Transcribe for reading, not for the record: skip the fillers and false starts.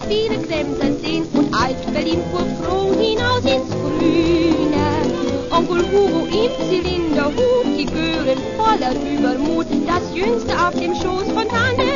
viele Glämser sehen und Alt-Berlin fuhr froh hinaus ins Grüne. Onkel Hugo im Zylinderhut, die Gören voller Übermut, das Jüngste auf dem Schoß von Tante